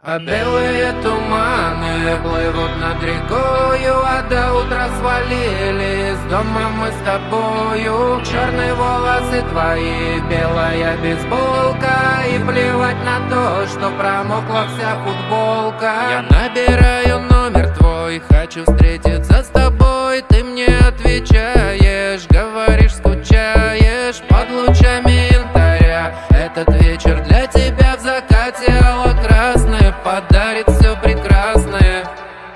А белые туманы плывут над рекою, а до утра свалились дома мы с тобою. Черные волосы твои, белая бейсболка, и плевать на то, что промокла вся футболка. Я набираю номер твой, хочу встретиться с тобой. Ты мне отвечаешь, говоришь, скучаешь. Под лучами янтаря этот вечер для тебя в закате алло-красное подарит все прекрасное.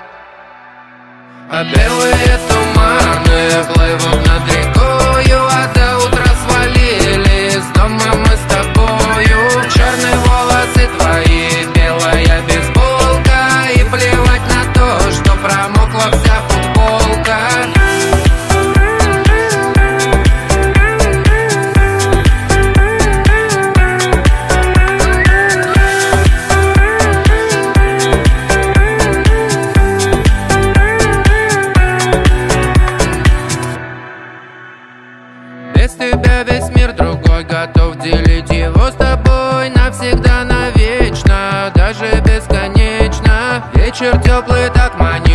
А белые туманы плывут над рекою, а до утра свалились дома мы с тобою. Черные волосы твои, белая бейсболка, и плевать на то, что промокла вся футболка. Без тебя весь мир другой, готов делить его с тобой навсегда, навечно, даже бесконечно. Вечер теплый так манит.